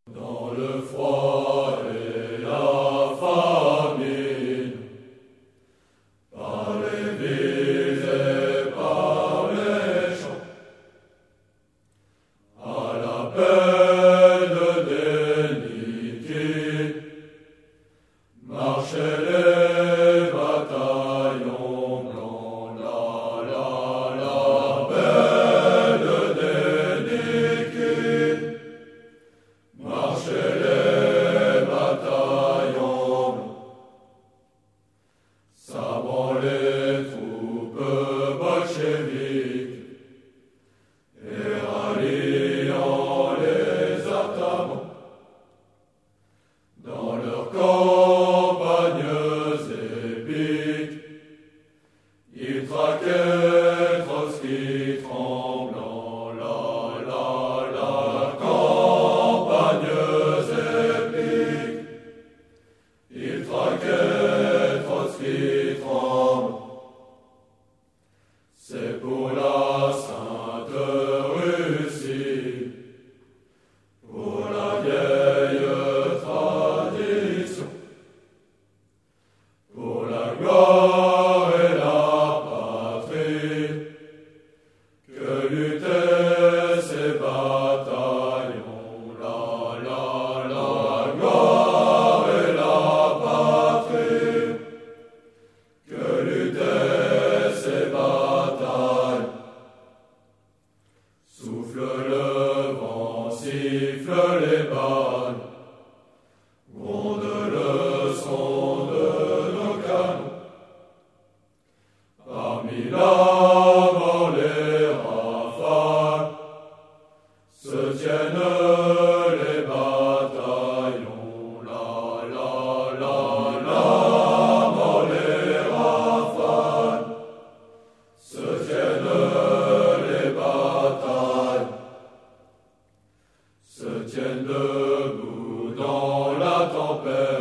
Dans le froid et la famine, par les villes et par les champs, à l'appel des liquides, marchaient les bataillons blancs, l'appel des liquides. Marchaient les bataillons blancs, sabrant les troupes bolcheviques et ralliant les Ottomans. Dans leurs campagnes épiques, ils traquaient Trotsky tremblant, il traquait Trotsky tremblant. C'est pour la Sainte Russie, pour la vieille tradition, pour la gloire et la patrie, que luttaient ces bataillons. La gloire et la patrie, que luttaient ces batailles. Souffle le vent, siffle les balles, gronde le son de nos canons. Parmi la mort les rafales se tiennent les bataillons. Mort les rafales se tiennent les batailles, se tiennent debout dans la tempête.